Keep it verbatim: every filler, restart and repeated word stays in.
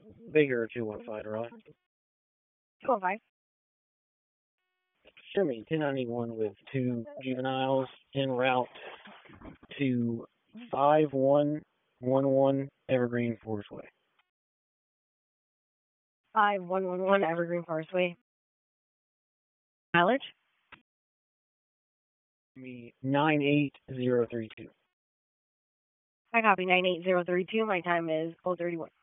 Bigger two one five, right? two one five. Show me ten ninety-one with two juveniles en route to five one one one Evergreen Forest Way. five one one one Evergreen Forest Way. Mileage? Me nine eight zero three two. I copy nine eight zero three two. My time is oh thirty-one.